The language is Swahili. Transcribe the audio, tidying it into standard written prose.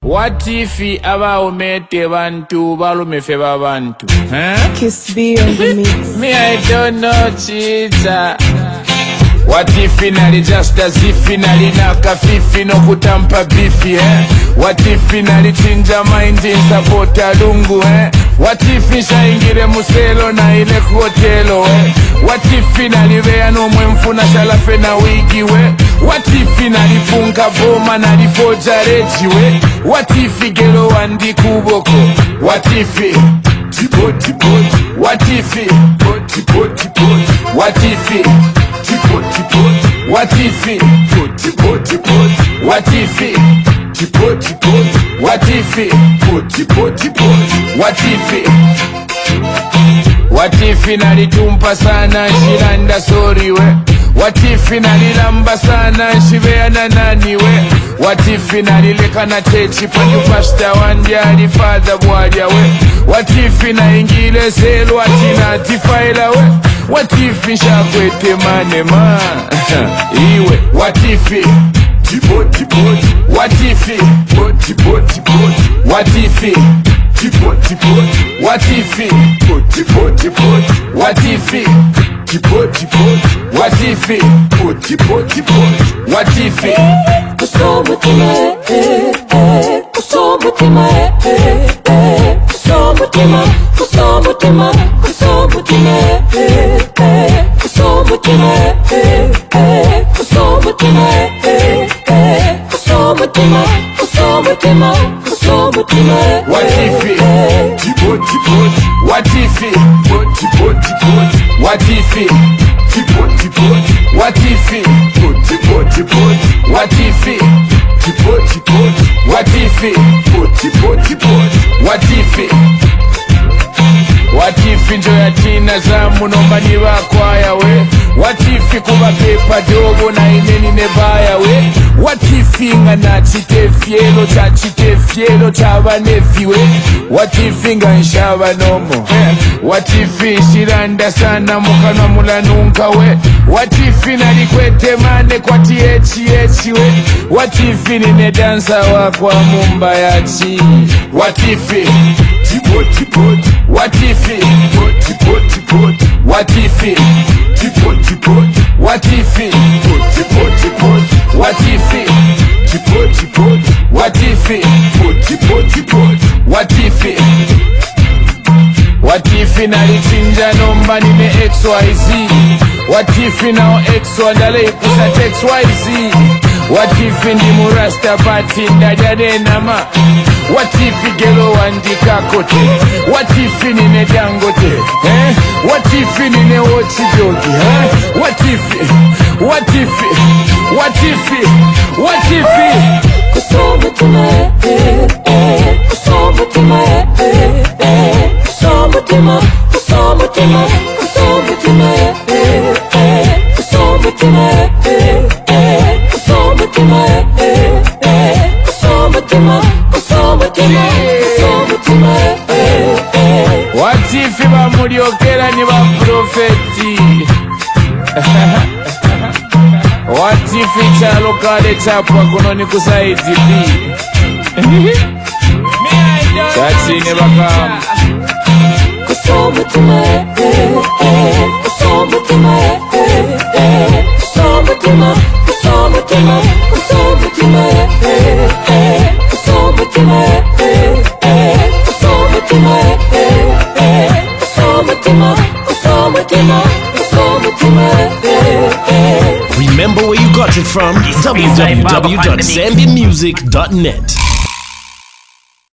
What if abaumete bantu balumefe babantu? Kiss B on the mix. Me I don't know cheetah. What if finally just as if finally naka fifi no kutampa bifi What if finally chinja mind in support lungu What if nishaingire muselo na ile hotelo What if finally wea no mwemfuna shalafe na wigi What if finally funka boma na lifoja reji What if gelo wandi kuboko What if Tipoti poti What if Tipoti poti What if Tipoti poti What if Tipoti poti What if Tipoti poti What if Tipoti poti What if nalitumpa sana shiranda sorry What if nalilamba sana shibeana nani What if nalileka na techi panyu pasta wanjali father bwaja What if naingile selu atina tifaila What if nishakwete manema iwe What if Tipoti poti What if Poti poti poti What if Tipoti poti What if Poti poti poti What if Tipoti poti What if Poti poti poti What if Kusomutima Kusomutima Kusomutima Kusomutima Kusomutima Kusomutima Kusomutima Kusomutima Kusomutima Kusomutima What if Tipoti poti What if Poti poti poti What if Tipoti poti What if Poti poti poti What if Tipoti poti What if Poti poti poti What if What if njoya tina zamu nomba nibakwaya What if kuba pepa dogo na ineni nebaya What if inga na chitefielo cha chitefielo cha banefiwe What if inga nshaba nomo What if shiranda sana mukana mulanunka What if nalikwete mane kwa THH What if nine dansa wa kwa mumba ya chi What if Tipoti poti What if Poti poti poti What if Tipoti poti What if Poti poti poti What if Tipoti poti What if Poti poti poti What if What if nalichinja nomba nime XYZ What if now X wadale kusa XYZ What if ndi murasta pati ndajade nama What if gelo wandika kote What if nine dangote What if nine ochi jogi What if What if What if What if Kusomutima Kusomutima Kusomutima Kusomutima Kusomutima Kusomutima Kusomutima Kusomutima Kusomutima Kusomutima What if bamulyokera ni baprofeti What if chalo kale chapwa kuno ni kusaidi B Chachine baka Kusomutima Kusomutima Kusomutima Kusomutima Kusomutima Kusomutima Kusomutima Kusomutima Kusomutima Kusomutima Remember where you got it from? www.zambiamusic.net